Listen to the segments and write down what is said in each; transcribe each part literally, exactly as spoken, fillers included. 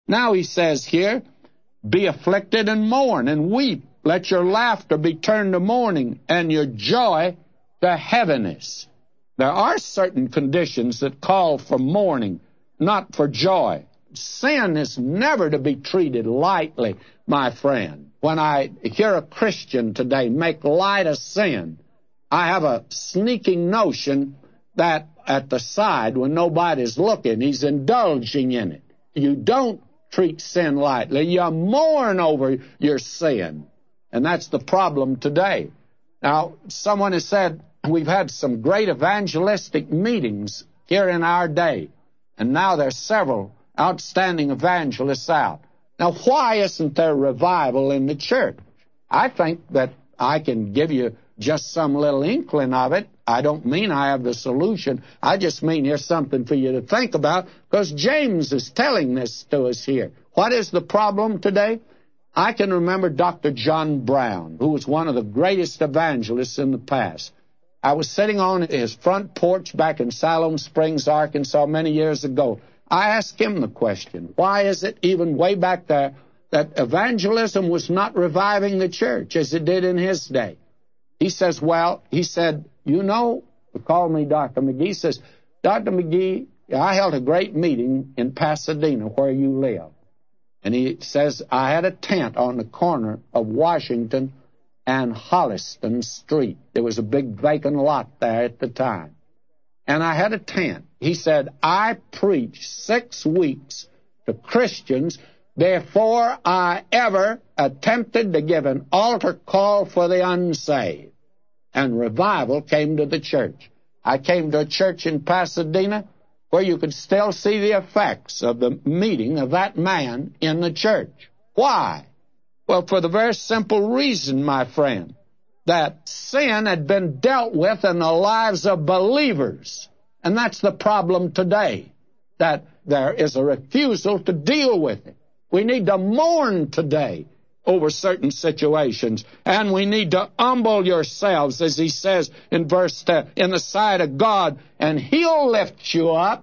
Now he says here, be afflicted and mourn and weep. Let your laughter be turned to mourning and your joy to heaviness. There are certain conditions that call for mourning, not for joy. Sin is never to be treated lightly, my friend. When I hear a Christian today make light of sin, I have a sneaking notion that at the side, when nobody's looking, he's indulging in it. You don't treat sin lightly. You mourn over your sin. And that's the problem today. Now, someone has said, we've had some great evangelistic meetings here in our day, and now there's several outstanding evangelists out. Now, why isn't there revival in the church? I think that I can give you just some little inkling of it. I don't mean I have the solution. I just mean here's something for you to think about, because James is telling this to us here. What is the problem today? I can remember Doctor John Brown, who was one of the greatest evangelists in the past. I was sitting on his front porch back in Siloam Springs, Arkansas, many years ago. I asked him the question, why is it even way back there that evangelism was not reviving the church as it did in his day? He says, well, he said, you know, he called me Doctor McGee. He says, Doctor McGee, I held a great meeting in Pasadena where you live. And he says, I had a tent on the corner of Washington and Holliston Street. There was a big vacant lot there at the time. And I had a tent. He said, I preached six weeks to Christians before I ever attempted to give an altar call for the unsaved. And revival came to the church. I came to a church in Pasadena where you could still see the effects of the meeting of that man in the church. Why? Well, for the very simple reason, my friend, that sin had been dealt with in the lives of believers. And that's the problem today, that there is a refusal to deal with it. We need to mourn today over certain situations, and we need to humble yourselves, as he says in verse ten, in the sight of God, and he'll lift you up.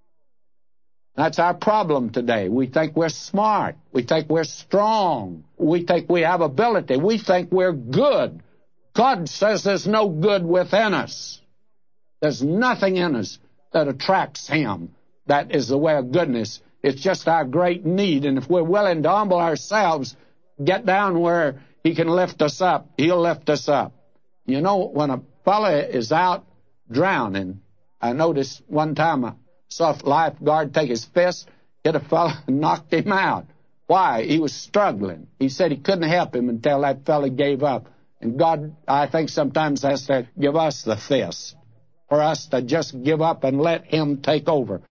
That's our problem today. We think we're smart. We think we're strong. We think we have ability. We think we're good. God says there's no good within us. There's nothing in us that attracts him. That is the way of goodness. It's just our great need, and if we're willing to humble ourselves, get down where he can lift us up, he'll lift us up. You know, when a fella is out drowning, I noticed one time I saw a lifeguard take his fist, hit a fella, and knocked him out. Why? He was struggling. He said he couldn't help him until that fella gave up. And God, I think, sometimes has to give us the fist for us to just give up and let him take over.